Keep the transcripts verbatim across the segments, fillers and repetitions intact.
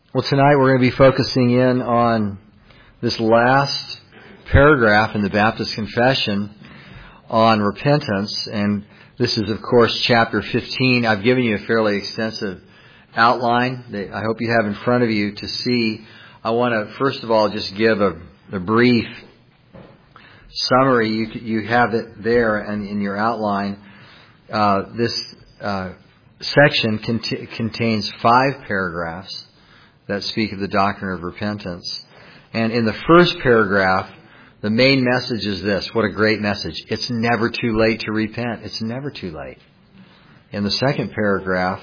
Well, tonight we're going to be focusing in on this last paragraph in the Baptist Confession on repentance. And this is, of course, chapter fifteen. I've given you a fairly extensive outline that I hope you have in front of you to see. I want to, first of all, just give a, a brief summary. You, you have it there and in your outline. Uh, this uh, section cont- contains five paragraphs that speak of the doctrine of repentance. And in the first paragraph, the main message is this. What a great message. It's never too late to repent. It's never too late. In the second paragraph,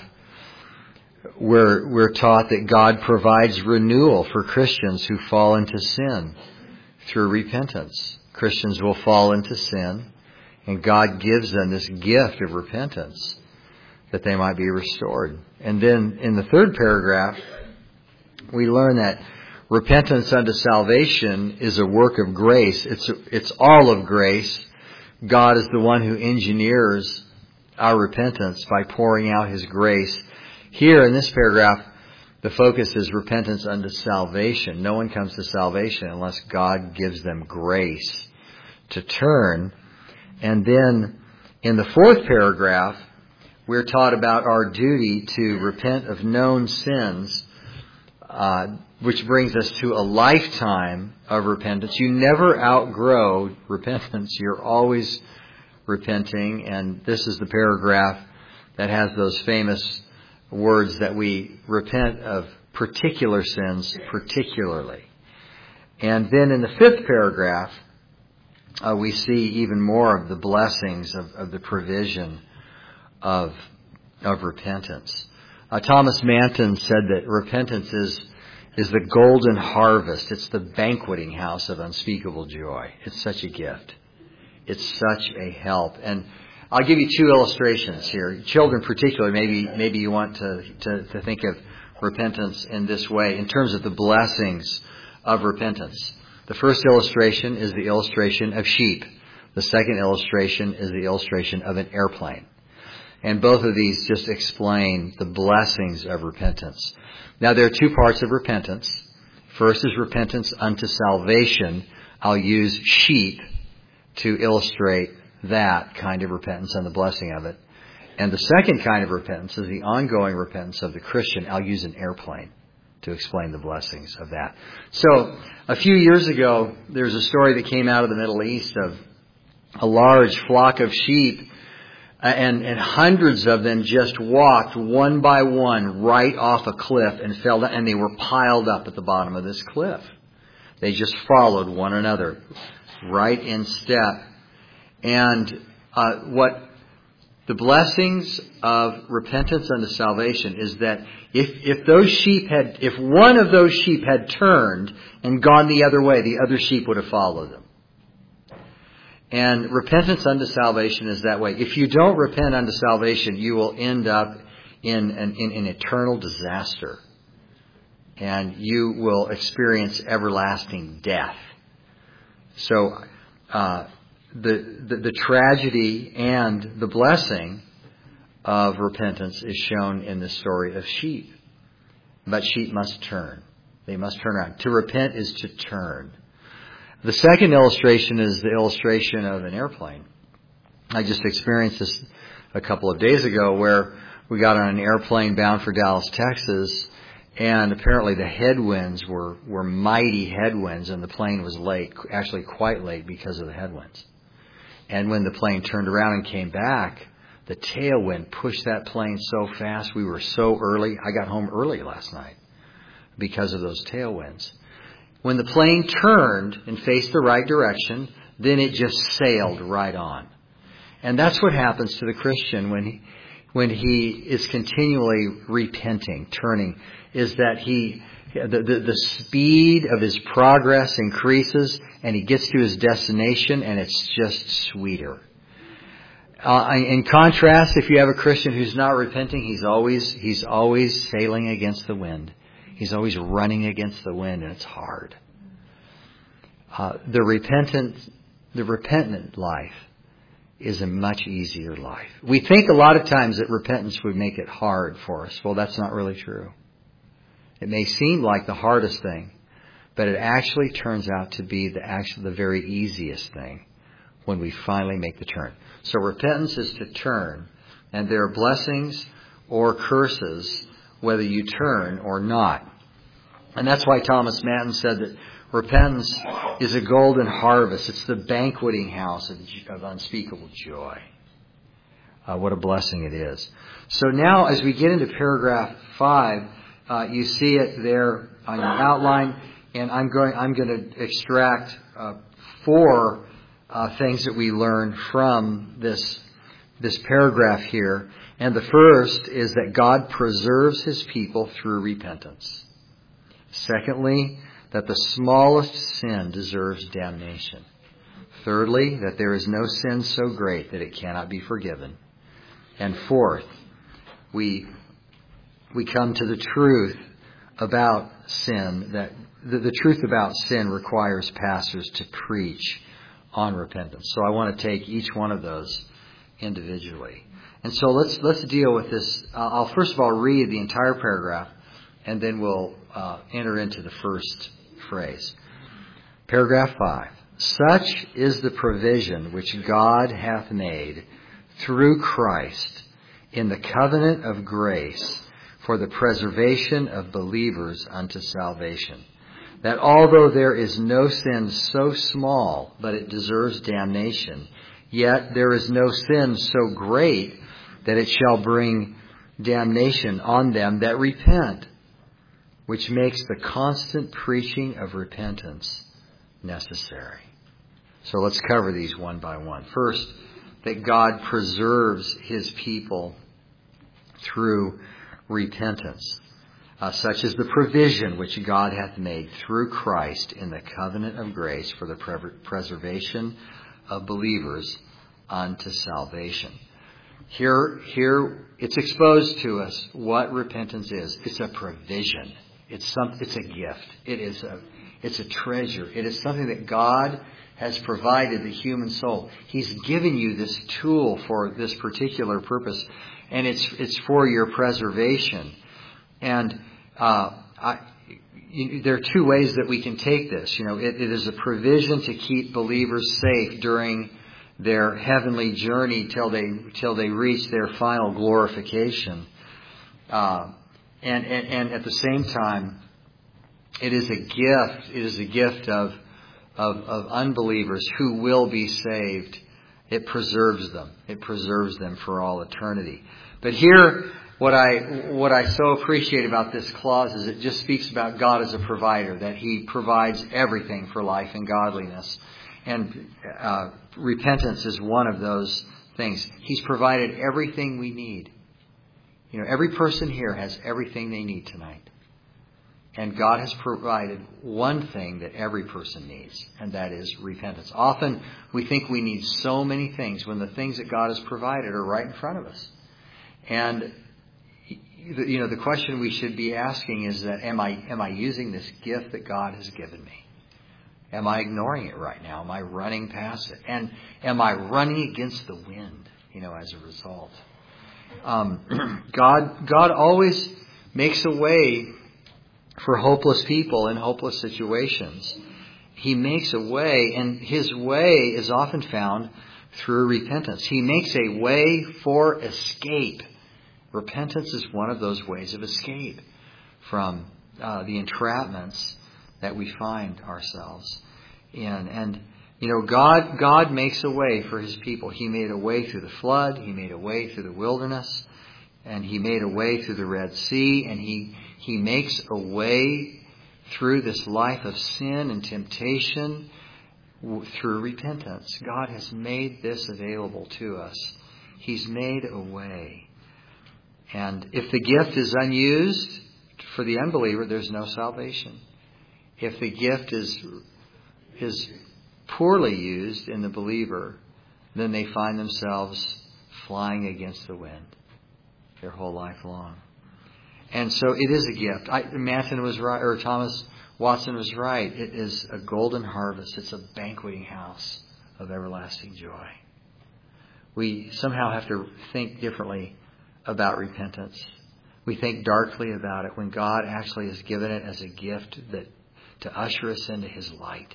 we're, we're taught that God provides renewal for Christians who fall into sin through repentance. Christians will fall into sin, and God gives them this gift of repentance that they might be restored. And then in the third paragraph, we learn that repentance unto salvation is a work of grace. It's it's all of grace. God is the one who engineers our repentance by pouring out His grace. Here in this paragraph, the focus is repentance unto salvation. No one comes to salvation unless God gives them grace to turn. And then in the fourth paragraph, we're taught about our duty to repent of known sins, Uh, which brings us to a lifetime of repentance. You never outgrow repentance. You're always repenting. And this is the paragraph that has those famous words that we repent of particular sins particularly. And then in the fifth paragraph, uh, we see even more of the blessings of, of the provision of, of repentance. Uh, Thomas Manton said that repentance is is the golden harvest. It's the banqueting house of unspeakable joy. It's such a gift. It's such a help. And I'll give you two illustrations here. Children particularly, maybe maybe you want to, to, to think of repentance in this way, in terms of the blessings of repentance. The first illustration is the illustration of sheep. The second illustration is the illustration of an airplane. And both of these just explain the blessings of repentance. Now, there are two parts of repentance. First is repentance unto salvation. I'll use sheep to illustrate that kind of repentance and the blessing of it. And the second kind of repentance is the ongoing repentance of the Christian. I'll use an airplane to explain the blessings of that. So, a few years ago, there was a story that came out of the Middle East of a large flock of sheep. And, and hundreds of them just walked one by one right off a cliff and fell down, and they were piled up at the bottom of this cliff. They just followed one another right in step. And uh, what the blessings of repentance unto salvation is that if, if those sheep had, if one of those sheep had turned and gone the other way, the other sheep would have followed them. And repentance unto salvation is that way. If you don't repent unto salvation, you will end up in an, in an eternal disaster. And you will experience everlasting death. So, uh, the, the, the tragedy and the blessing of repentance is shown in the story of sheep. But sheep must turn. They must turn around. To repent is to turn. The second illustration is the illustration of an airplane. I just experienced this a couple of days ago where we got on an airplane bound for Dallas, Texas, and apparently the headwinds were, were mighty headwinds, and the plane was late, actually quite late because of the headwinds. And when the plane turned around and came back, the tailwind pushed that plane so fast. We were so early. I got home early last night because of those tailwinds. When the plane turned and faced the right direction, then it just sailed right on. And that's what happens to the Christian when he, when he is continually repenting, turning, is that he, the, the, the speed of his progress increases and he gets to his destination and it's just sweeter. Uh, in contrast, if you have a Christian who's not repenting, he's always, he's always sailing against the wind. He's always running against the wind, and it's hard. Uh, the repentant, the repentant life is a much easier life. We think a lot of times that repentance would make it hard for us. Well, that's not really true. It may seem like the hardest thing, but it actually turns out to be the actually the very easiest thing when we finally make the turn. So repentance is to turn, and there are blessings or curses whether you turn or not. And that's why Thomas Manton said that repentance is a golden harvest. It's the banqueting house of, of unspeakable joy. Uh, what a blessing it is. So now as we get into paragraph five, uh, you see it there on your outline, and I'm going, I'm going to extract uh, four uh, things that we learn from this, this paragraph here. And the first is that God preserves His people through repentance. Secondly, that the smallest sin deserves damnation. Thirdly, that there is no sin so great that it cannot be forgiven. And fourth, we we come to the truth about sin, that the, the truth about sin requires pastors to preach on repentance. So I want to take each one of those individually. And so let's let's deal with this. Uh, I'll first of all read the entire paragraph, and then we'll uh, enter into the first phrase. Paragraph five. Such is the provision which God hath made through Christ in the covenant of grace for the preservation of believers unto salvation, that although there is no sin so small but it deserves damnation, yet there is no sin so great that it shall bring damnation on them that repent, which makes the constant preaching of repentance necessary. So let's cover these one by one. First, that God preserves His people through repentance. Uh, such is the provision which God hath made through Christ in the covenant of grace for the pre- preservation of believers unto salvation. Here, here, it's exposed to us what repentance is. It's a provision. It's some. It's a gift. It is a. It's a treasure. It is something that God has provided the human soul. He's given you this tool for this particular purpose, and it's it's for your preservation. And uh, I, you, there are two ways that we can take this. You know, it, it is a provision to keep believers safe during their heavenly journey till they till they reach their final glorification. Uh, and, and and at the same time, it is a gift. It is a gift of of of unbelievers who will be saved. It preserves them. It preserves them for all eternity. But here, what I what I so appreciate about this clause is it just speaks about God as a provider, that He provides everything for life and godliness. And uh, repentance is one of those things. He's provided everything we need. You know, every person here has everything they need tonight. And God has provided one thing that every person needs, and that is repentance. Often we think we need so many things when the things that God has provided are right in front of us. And you know, the question we should be asking is that, am I am I using this gift that God has given me? Am I ignoring it right now? Am I running past it? And am I running against the wind, you know, as a result? Um, God, God always makes a way for hopeless people in hopeless situations. He makes a way, and His way is often found through repentance. He makes a way for escape. Repentance is one of those ways of escape from uh, the entrapments that we find ourselves in. And, you know, God God makes a way for His people. He made a way through the flood. He made a way through the wilderness. And He made a way through the Red Sea. And He, he makes a way through this life of sin and temptation through repentance. God has made this available to us. He's made a way. And if the gift is unused for the unbeliever, there's no salvation. If the gift is is poorly used in the believer, then they find themselves flying against the wind their whole life long. And so it is a gift. I, Manton was right, or Thomas Watson was right. It is a golden harvest. It's a banqueting house of everlasting joy. We somehow have to think differently about repentance. we think darkly about it when God actually has given it as a gift that to usher us into His light.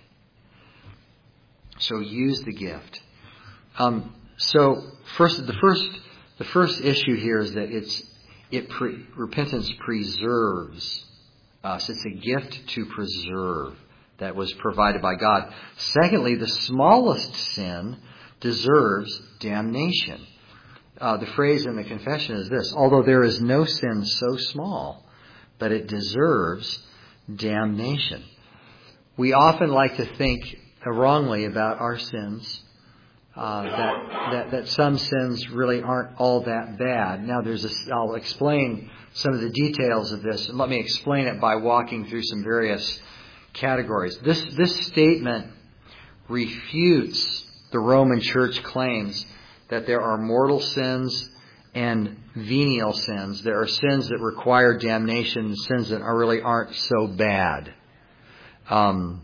So use the gift. Um, so first, the first, the first issue here is that it's it pre, repentance preserves us. It's a gift to preserve that was provided by God. Secondly, the smallest sin deserves damnation. Uh, the phrase in the confession is this: although there is no sin so small, but it deserves damnation. We often like to think wrongly about our sins, uh, that, that that some sins really aren't all that bad. Now, there's a, I'll explain some of the details of this, and let me explain it by walking through some various categories. This this statement refutes the Roman Church claims that there are mortal sins and venial sins. There are sins that require damnation and sins that are really aren't so bad. Um,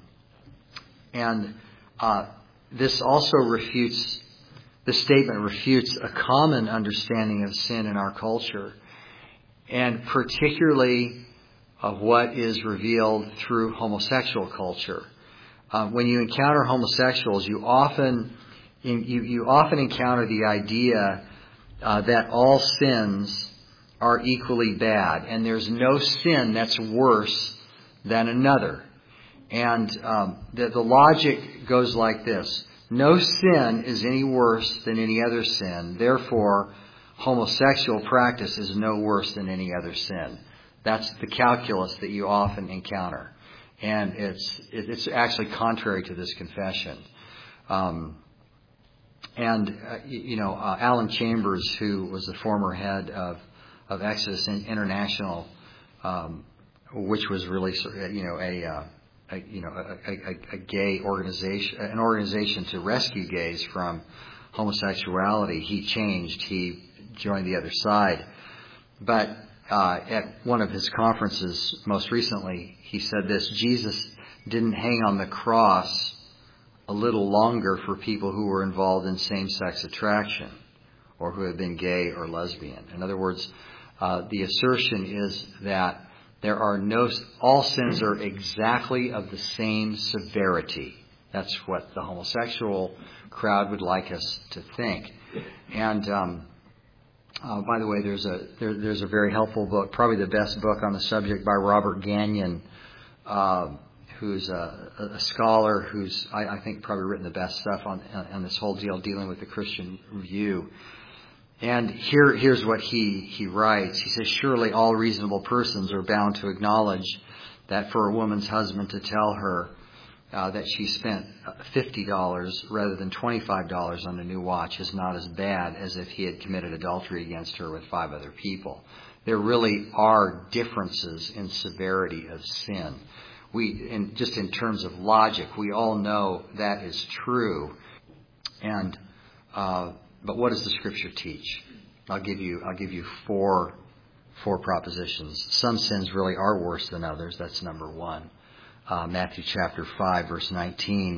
and uh, this also refutes, this statement refutes a common understanding of sin in our culture, and particularly of what is revealed through homosexual culture. Uh, when you encounter homosexuals, you often in, you, you often encounter the idea uh, that all sins are equally bad, and there's no sin that's worse than another. And um, the, the logic goes like this: no sin is any worse than any other sin. Therefore, homosexual practice is no worse than any other sin. That's the calculus that you often encounter. And it's it's actually contrary to this confession. Um, and, uh, you know, uh, Alan Chambers, who was the former head of, of Exodus International, um, which was really, you know, a, uh, a you know, a, a, a gay organization, an organization to rescue gays from homosexuality, he changed. He joined the other side. But Uh, at one of his conferences most recently, he said this: Jesus didn't hang on the cross a little longer for people who were involved in same-sex attraction or who have been gay or lesbian. In other words, uh, the assertion is that there are no, all sins are exactly of the same severity. That's what the homosexual crowd would like us to think. And, um, Uh, by the way, there's a there, there's a very helpful book, probably the best book on the subject, by Robert Gagnon, uh, who's a, a scholar who's I, I think probably written the best stuff on on this whole deal dealing with the Christian view. And here here's what he he writes. He says, "Surely all reasonable persons are bound to acknowledge that for a woman's husband to tell her Uh, that she spent fifty dollars rather than twenty-five dollars on a new watch is not as bad as if he had committed adultery against her with five other people. There really are differences in severity of sin. We, in, just in terms of logic, we all know that is true. And uh, but what does the Scripture teach? I'll give you I'll give you four four propositions. Some sins really are worse than others. That's number one. Uh, Matthew chapter five, verse nineteen,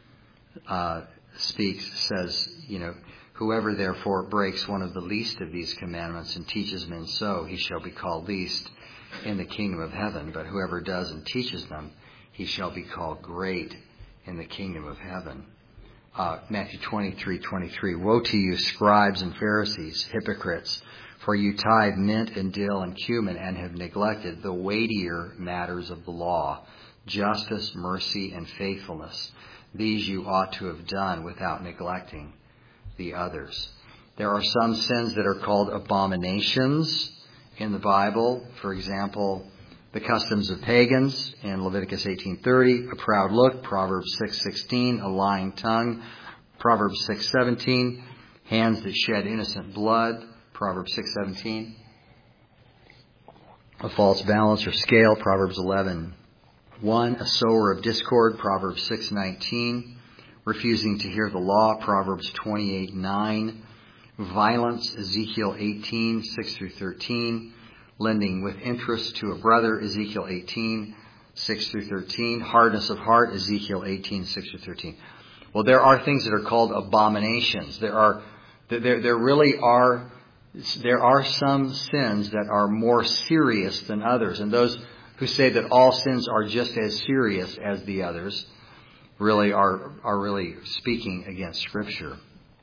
uh, speaks, says, you know, whoever therefore breaks one of the least of these commandments and teaches men so, he shall be called least in the kingdom of heaven. But whoever does and teaches them, he shall be called great in the kingdom of heaven. Uh, Matthew twenty-three, twenty-three, woe to you, scribes and Pharisees, hypocrites, for you tithe mint and dill and cumin and have neglected the weightier matters of the law, justice, mercy, and faithfulness. These you ought to have done without neglecting the others. There are some sins that are called abominations in the Bible. For example, the customs of pagans in Leviticus eighteen thirty, a proud look, Proverbs six sixteen, a lying tongue, Proverbs six seventeen, hands that shed innocent blood, Proverbs six seventeen, a false balance or scale, Proverbs eleven one, a sower of discord, Proverbs six nineteen, refusing to hear the law, Proverbs twenty-eight nine, violence, Ezekiel eighteen six through thirteen, lending with interest to a brother, Ezekiel eighteen six through thirteen, hardness of heart, Ezekiel eighteen six through thirteen. Well, there are things that are called abominations. There are there there really are there are some sins that are more serious than others. And those who say that all sins are just as serious as the others really are, are really speaking against Scripture.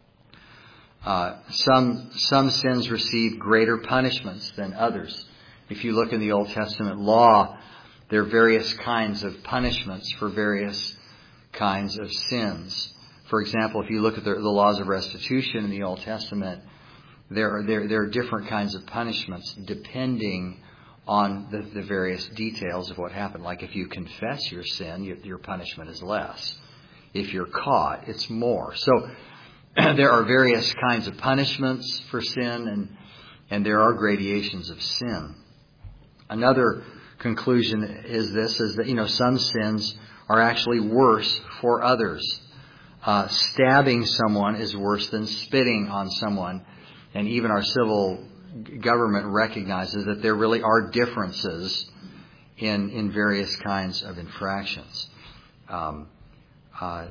Uh, some, some sins receive greater punishments than others. If you look in the Old Testament law, there are various kinds of punishments for various kinds of sins. For example, if you look at the, the laws of restitution in the Old Testament, there are, there, there are different kinds of punishments depending on the, the various details of what happened. Like if you confess your sin, your, your punishment is less. If you're caught, it's more. So there are various kinds of punishments for sin, and, and there are gradations of sin. Another conclusion is this, is that, you know, some sins are actually worse for others. Uh, stabbing someone is worse than spitting on someone. And even our civil government recognizes that there really are differences in, in various kinds of infractions. Um, uh,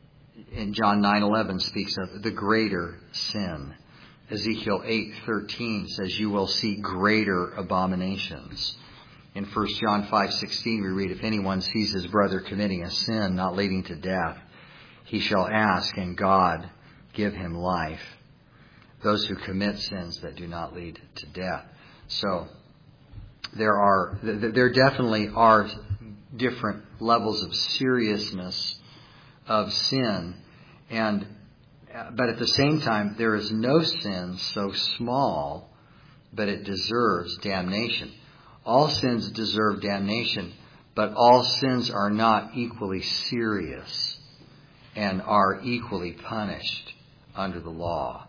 in John nine eleven speaks of the greater sin. Ezekiel eight thirteen says, "You will see greater abominations." In First John five sixteen we read, "If anyone sees his brother committing a sin not leading to death, he shall ask, and God give him life. Those who commit sins that do not lead to death." So there are, there definitely are different levels of seriousness of sin, and but at the same time, there is no sin so small but it deserves damnation. All sins deserve damnation, but all sins are not equally serious and are equally punished under the law.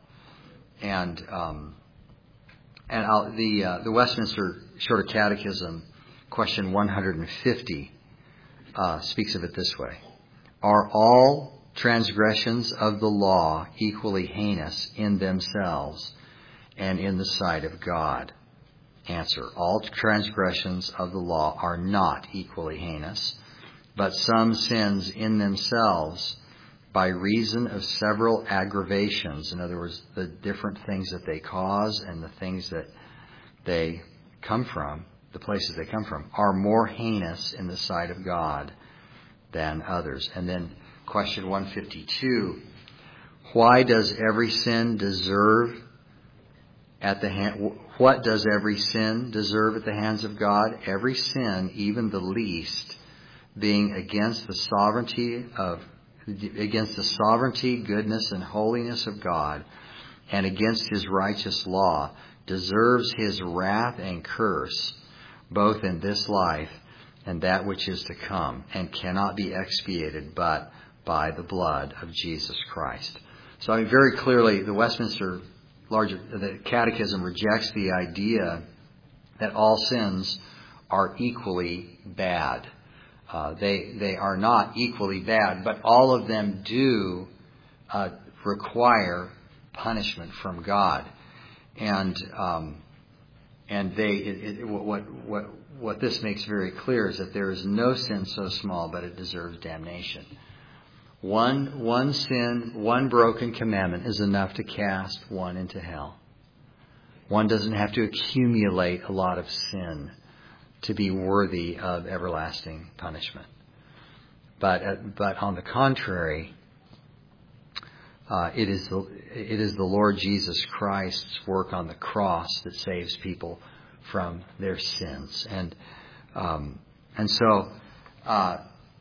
And um, and I'll, the uh, the Westminster Shorter Catechism, question one hundred fifty, uh, speaks of it this way: "Are all transgressions of the law equally heinous in themselves and in the sight of God?" Answer: all transgressions of the law are not equally heinous, but some sins in themselves, by reason of several aggravations, in other words, the different things that they cause and the things that they come from, the places they come from, are more heinous in the sight of God than others. And then question one fifty-two, why does every sin deserve at the hand, what does every sin deserve at the hands of God? Every sin, even the least, being against the sovereignty of against the sovereignty, goodness, and holiness of God, and against His righteous law, deserves His wrath and curse, both in this life and that which is to come, and cannot be expiated but by the blood of Jesus Christ. So I mean, very clearly, the Westminster larger the Catechism rejects the idea that all sins are equally bad. Uh, they they are not equally bad, but all of them do uh, require punishment from God, and um, and they it, it, what what what this makes very clear is that there is no sin so small but it deserves damnation. One one sin, one broken commandment is enough to cast one into hell. One doesn't have to accumulate a lot of sin to be worthy of everlasting punishment. But uh, but on the contrary, uh, it is the it is the Lord Jesus Christ's work on the cross that saves people from their sins, and um, and so uh,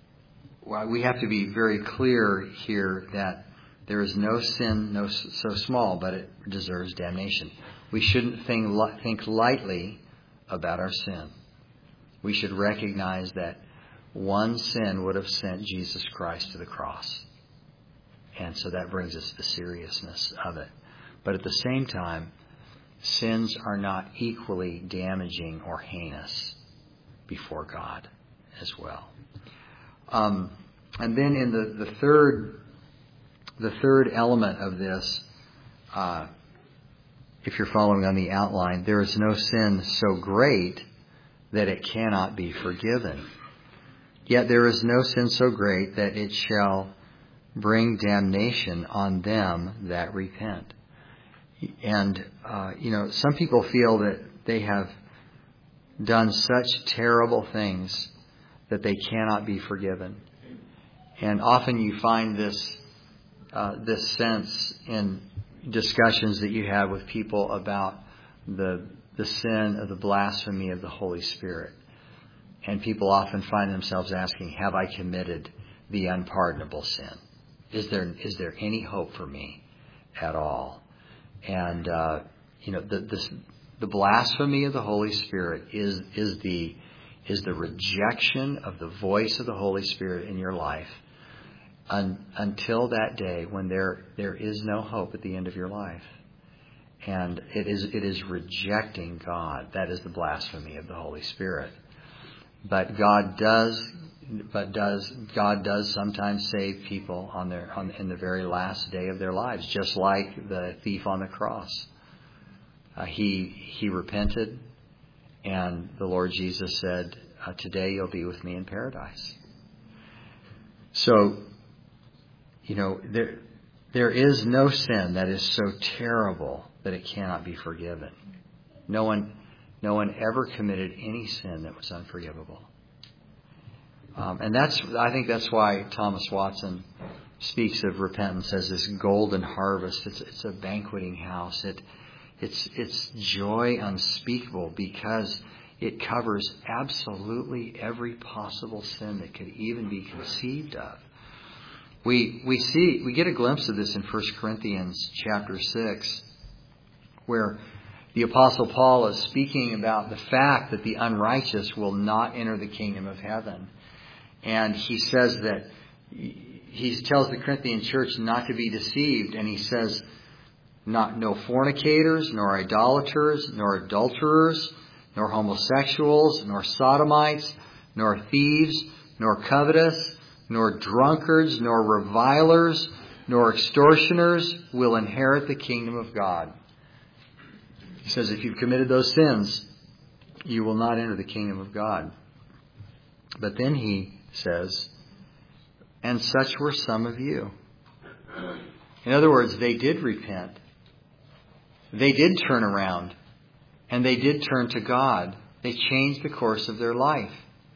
we have to be very clear here that there is no sin no so small, but it deserves damnation. We shouldn't think think lightly about our sin. We should recognize that one sin would have sent Jesus Christ to the cross. And so that brings us the seriousness of it. But at the same time, sins are not equally damaging or heinous before God as well. Um, and then in the, the third the third element of this, uh, if you're following on the outline, there is no sin so great that it cannot be forgiven. Yet there is no sin so great that it shall bring damnation on them that repent. And, uh, you know, some people feel that they have done such terrible things that they cannot be forgiven. And often you find this uh, this sense in discussions that you have with people about the the sin of the blasphemy of the Holy Spirit. And people often find themselves asking, have I committed the unpardonable sin? Is there is there any hope for me at all? And, uh, you know, the, this, the blasphemy of the Holy Spirit is is the is the rejection of the voice of the Holy Spirit in your life un, until that day when there there is no hope at the end of your life. And it is it is rejecting God. That is the blasphemy of the Holy Spirit. But God does, but does God does sometimes save people on their on in the very last day of their lives, just like the thief on the cross. Uh, he he repented, and the Lord Jesus said, uh, "Today you'll be with me in paradise." So, you know, there there is no sin that is so terrible that it cannot be forgiven. No one. No one ever committed any sin that was unforgivable. Um, and that's, I think that's why Thomas Watson speaks of repentance as this golden harvest. It's, it's a banqueting house. It, it's, it's joy unspeakable because it covers absolutely every possible sin that could even be conceived of. We, we see, we get a glimpse of this in First Corinthians chapter six, where the Apostle Paul is speaking about the fact that the unrighteous will not enter the kingdom of heaven. And he says that, he tells the Corinthian church not to be deceived. And he says, not no fornicators, nor idolaters, nor adulterers, nor homosexuals, nor sodomites, nor thieves, nor covetous, nor drunkards, nor revilers, nor extortioners will inherit the kingdom of God. He says, if you've committed those sins, you will not enter the kingdom of God. But then he says, and such were some of you. In other words, they did repent. They did turn around. And they did turn to God. They changed the course of their life.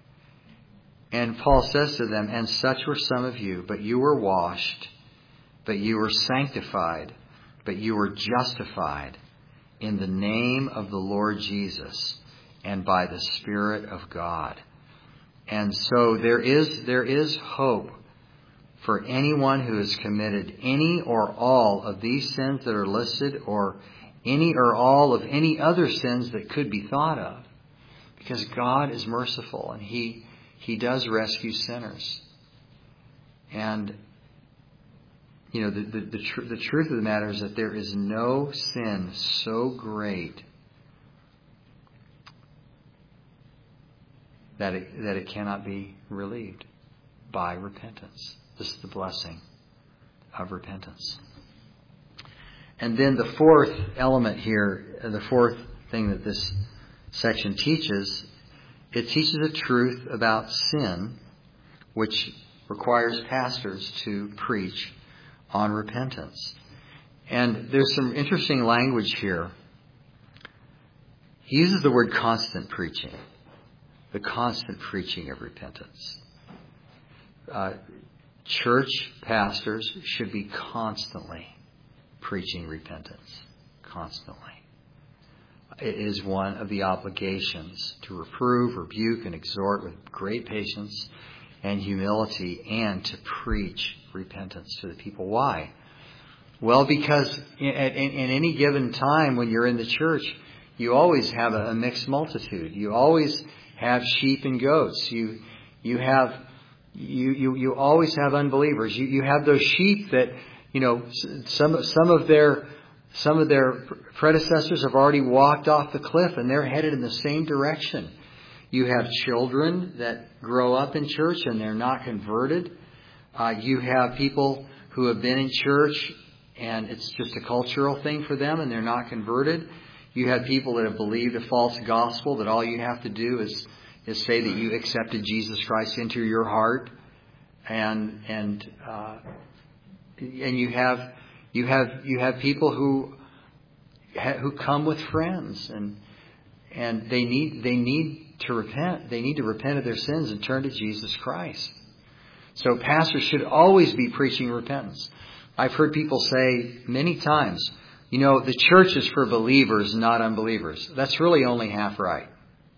And Paul says to them, and such were some of you, but you were washed, but you were sanctified, but you were justified in the name of the Lord Jesus and by the Spirit of God. And so there is there is hope for anyone who has committed any or all of these sins that are listed, or any or all of any other sins that could be thought of. Because God is merciful and He He does rescue sinners. And You know, the the the, tr- the truth of the matter is that there is no sin so great that it that it cannot be relieved by repentance. This is the blessing of repentance. And then the fourth element here, the fourth thing that this section teaches, it teaches the truth about sin, which requires pastors to preach on repentance. And there's some interesting language here. He uses the word constant preaching. The constant preaching of repentance. Uh, church pastors should be constantly preaching repentance. Constantly. It is one of the obligations to reprove, rebuke, and exhort with great patience and humility, and to preach repentance to the people. Why? Well, because in, in, in any given time when you're in the church, you always have a, a mixed multitude. You always have sheep and goats. You you have you you, you always have unbelievers. You you have those sheep that, you know, some some of their some of their predecessors have already walked off the cliff and they're headed in the same direction. You have children that grow up in church and they're not converted. Uh, you have people who have been in church and it's just a cultural thing for them and they're not converted. You have people that have believed a false gospel, that all you have to do is is say that you accepted Jesus Christ into your heart, and and uh, and you have you have you have people who who come with friends, and and they need they need to repent. They need to repent of their sins and turn to Jesus Christ. So pastors should always be preaching repentance. I've heard people say many times, you know, the church is for believers, not unbelievers. That's really only half right.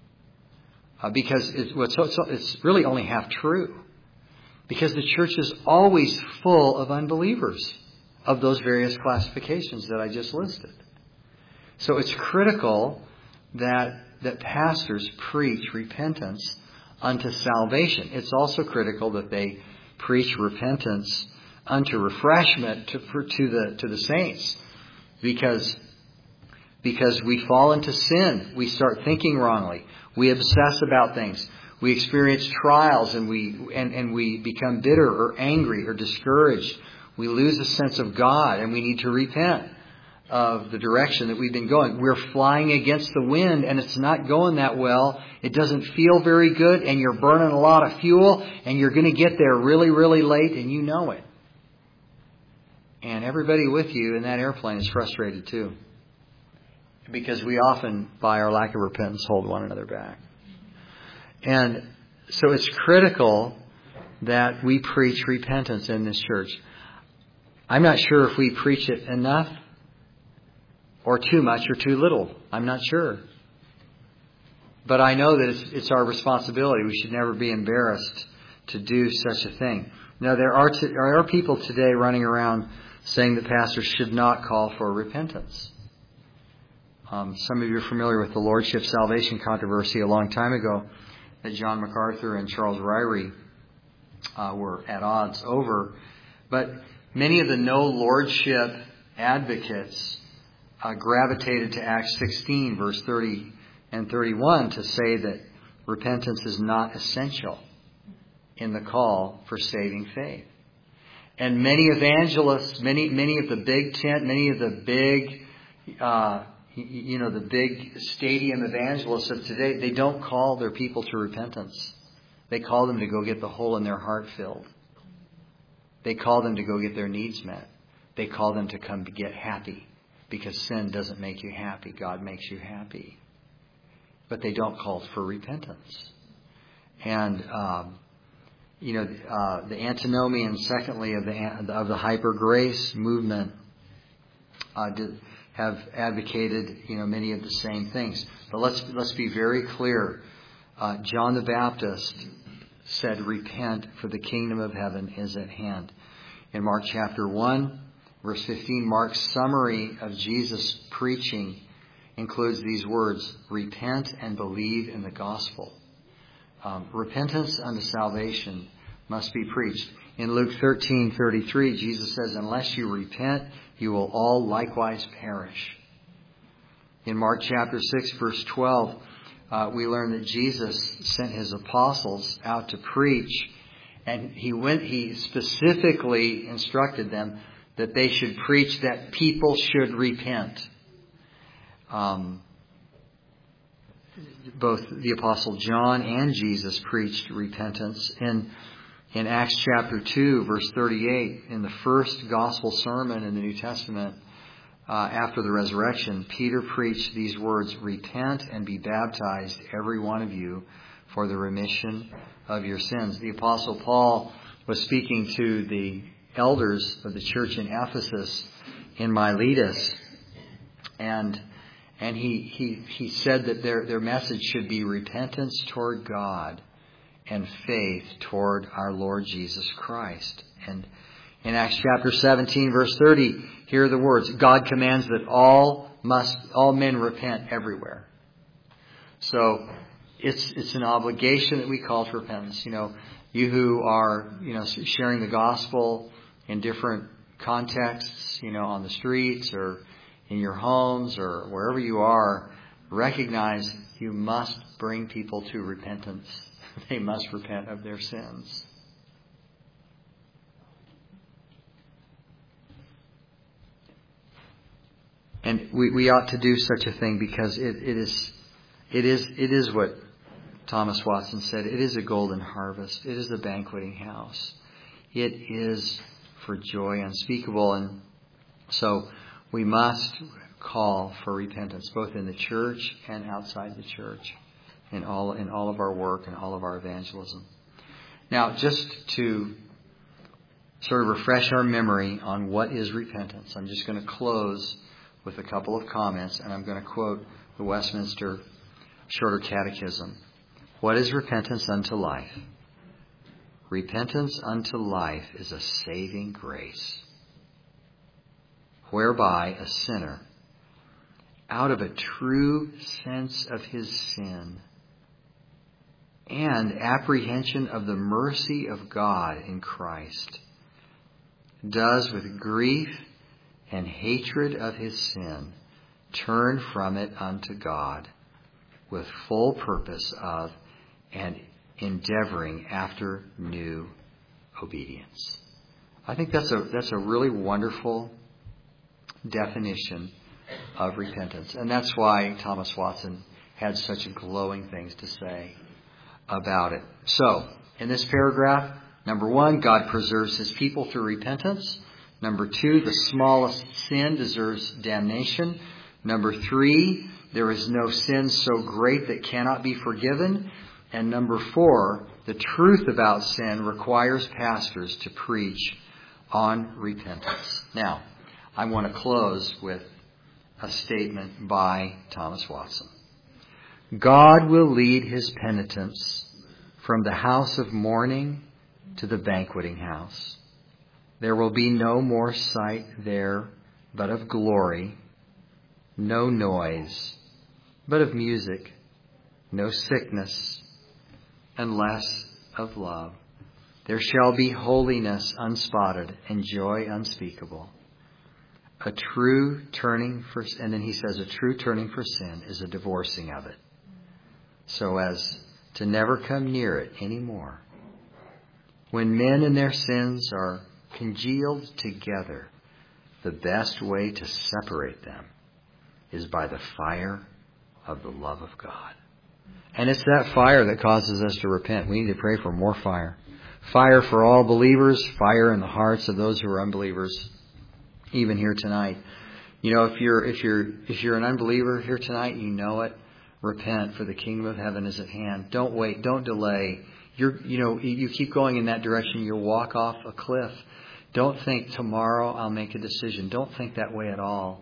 Uh, because it's, well, so, so it's really only half true. Because the church is always full of unbelievers of those various classifications that I just listed. So it's critical that that pastors preach repentance unto salvation. It's also critical that they preach repentance unto refreshment to, to the to the saints, because because we fall into sin. We start thinking wrongly. We obsess about things. We experience trials, and we and, and we become bitter or angry or discouraged. We lose a sense of God, and we need to repent of the direction that we've been going. We're flying against the wind, and it's not going that well. It doesn't feel very good, and you're burning a lot of fuel, and you're going to get there really, really late, and you know it. And everybody with you in that airplane is frustrated too, because we often, by our lack of repentance, hold one another back. And so it's critical that we preach repentance in this church. I'm not sure if we preach it enough, or too much, or too little. I'm not sure. But I know that it's, it's our responsibility. We should never be embarrassed to do such a thing. Now, there are, t- there are people today running around saying that pastors should not call for repentance. Um, some of you are familiar with the Lordship Salvation controversy a long time ago that John MacArthur and Charles Ryrie uh, were at odds over. But many of the no Lordship advocates uh, gravitated to Acts sixteen, verse thirty and thirty-one, to say that repentance is not essential in the call for saving faith. And many evangelists, many many of the big tent, many of the big, uh, you know, the big stadium evangelists of today, they don't call their people to repentance. They call them to go get the hole in their heart filled. They call them to go get their needs met. They call them to come to get happy, because sin doesn't make you happy. God makes you happy. But they don't call for repentance. And um, you know, uh, the antinomians, secondly, of the of the hyper grace movement, uh, did, have advocated, you know, many of the same things. But let's let's be very clear. Uh, John the Baptist said, "Repent, for the kingdom of heaven is at hand." In Mark chapter one, verse fifteen, Mark's summary of Jesus' preaching includes these words: "Repent and believe in the gospel." Um, repentance unto salvation must be preached. In Luke thirteen thirty-three, Jesus says, "Unless you repent, you will all likewise perish." In Mark chapter six, verse twelve, uh, we learn that Jesus sent his apostles out to preach, and he went. He specifically instructed them that they should preach that people should repent. Um, both the Apostle John and Jesus preached repentance. In in Acts chapter two, verse thirty-eight, in the first gospel sermon in the New Testament uh, after the resurrection, Peter preached these words: "Repent and be baptized, every one of you, for the remission of your sins." The Apostle Paul was speaking to the elders of the church in Ephesus in Miletus, and And he, he, he said that their, their message should be repentance toward God and faith toward our Lord Jesus Christ. And in Acts chapter seventeen, verse thirty, here are the words: "God commands that all must, all men repent everywhere." So it's, it's an obligation that we call for repentance. You know, you who are, you know, sharing the gospel in different contexts, you know, on the streets or in your homes or wherever you are, recognize you must bring people to repentance. They must repent of their sins. And we, we ought to do such a thing because it, it is it is it is what Thomas Watson said. It is a golden harvest. It is a banqueting house. It is for joy unspeakable. And so we must call for repentance, both in the church and outside the church, in all in all of our work and all of our evangelism. Now, just to sort of refresh our memory on what is repentance, I'm just going to close with a couple of comments, and I'm going to quote the Westminster Shorter Catechism. What is repentance unto life? Repentance unto life is a saving grace, whereby a sinner, out of a true sense of his sin and apprehension of the mercy of God in Christ, does with grief and hatred of his sin turn from it unto God, with full purpose of and endeavoring after new obedience. I think that's a that's a really wonderful definition of repentance. And that's why Thomas Watson had such glowing things to say about it. So, in this paragraph, number one, God preserves his people through repentance. Number two, the smallest sin deserves damnation. Number three, there is no sin so great that cannot be forgiven. And number four, the truth about sin requires pastors to preach on repentance. Now, I want to close with a statement by Thomas Watson. God will lead his penitents from the house of mourning to the banqueting house. There will be no more sight there but of glory, no noise but of music, no sickness and less of love. There shall be holiness unspotted and joy unspeakable. A true turning for, and then he says, a true turning for sin is a divorcing of it, so as to never come near it anymore. When men and their sins are congealed together, the best way to separate them is by the fire of the love of God. And it's that fire that causes us to repent. We need to pray for more fire. Fire for all believers, fire in the hearts of those who are unbelievers, even here tonight. You know, if you're if you're if you're an unbeliever here tonight, you know it. Repent, for the kingdom of heaven is at hand. Don't wait, don't delay. You're you know, you keep going in that direction, you'll walk off a cliff. Don't think tomorrow I'll make a decision. Don't think that way at all.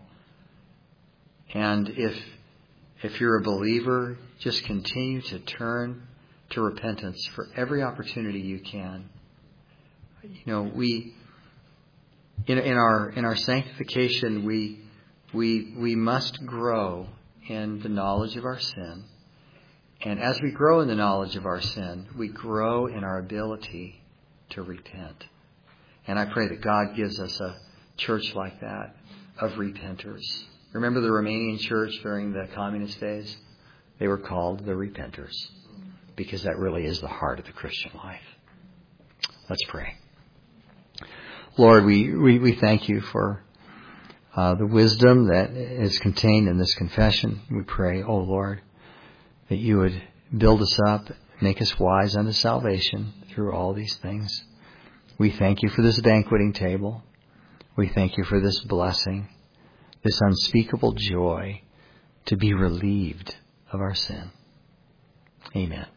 And if if you're a believer, just continue to turn to repentance for every opportunity you can. You know, we in, in our in our sanctification, we we we must grow in the knowledge of our sin. And as we grow in the knowledge of our sin, we grow in our ability to repent. And I pray that God gives us a church like that of repenters. Remember the Romanian church during the communist days? They were called the repenters, because that really is the heart of the Christian life. Let's pray. Lord, we, we, we thank you for uh, the wisdom that is contained in this confession. We pray, oh Lord, that you would build us up, make us wise unto salvation through all these things. We thank you for this banqueting table. We thank you for this blessing, this unspeakable joy to be relieved of our sin. Amen.